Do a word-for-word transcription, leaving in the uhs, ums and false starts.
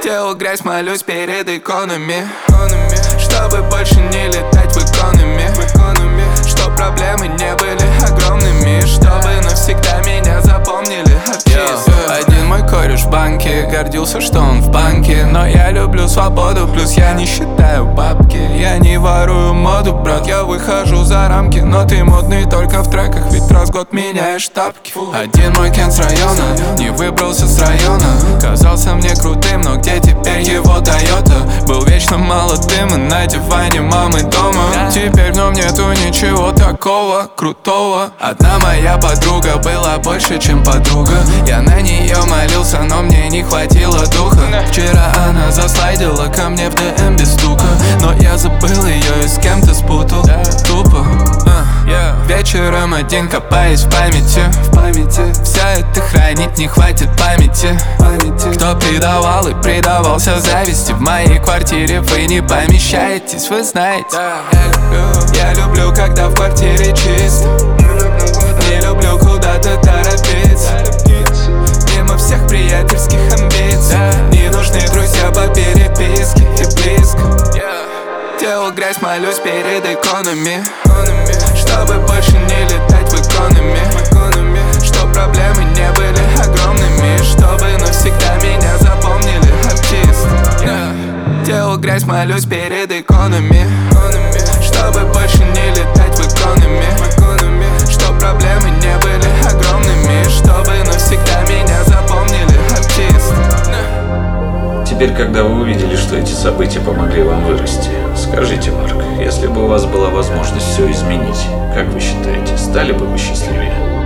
Делал грязь, молюсь перед иконами, чтобы больше не летать в экономе, чтоб проблемы не были огромными, чтобы навсегда меня запомнили артисты. Один мой кореш в банке гордился, что он в банке, но я люблю свободу, плюс я не считаю бабки. Я не ворую моду, брат, я выхожу за рамки, но ты модный только в треках, ведь раз в год меняешь тапки. Один мой кен с района не выбрался с района, казался мне крутым, но где теперь его Тойота? Был вечно молодым и на диване мамы дома. Теперь в нем нету ничего такого крутого. Одна моя подруга была больше, чем подруга. Я на нее молился, но мне не хватило духа. Вчера она заслайдила ко мне в ДМ без стука, но я забыл ее и с кем-то спутал. Тупо. Вечером один копаясь в памяти, в памяти. Вся это хранить не хватит памяти, памяти. Кто предавал и предавался зависти, в моей квартире вы не помещаетесь, вы знаете. Я люблю, когда в квартире чисто, не люблю куда-то торопиться, мимо всех приятельских амбиций. Не нужны друзья по переписке и близко. Делал грязь, молюсь перед иконами, чтобы больше не летать в экономе, чтоб проблемы не были огромными, чтобы навсегда меня запомнили артисты. Делал грязь, молюсь перед иконами, чтобы больше не летать в экономе, чтоб проблемы не были огромными, чтобы навсегда меня запомнили артисты. Теперь, когда вы увидели, что эти события помогли вам вырасти, скажите, Марк, если бы у вас была возможность все изменить, как вы считаете, стали бы вы счастливее?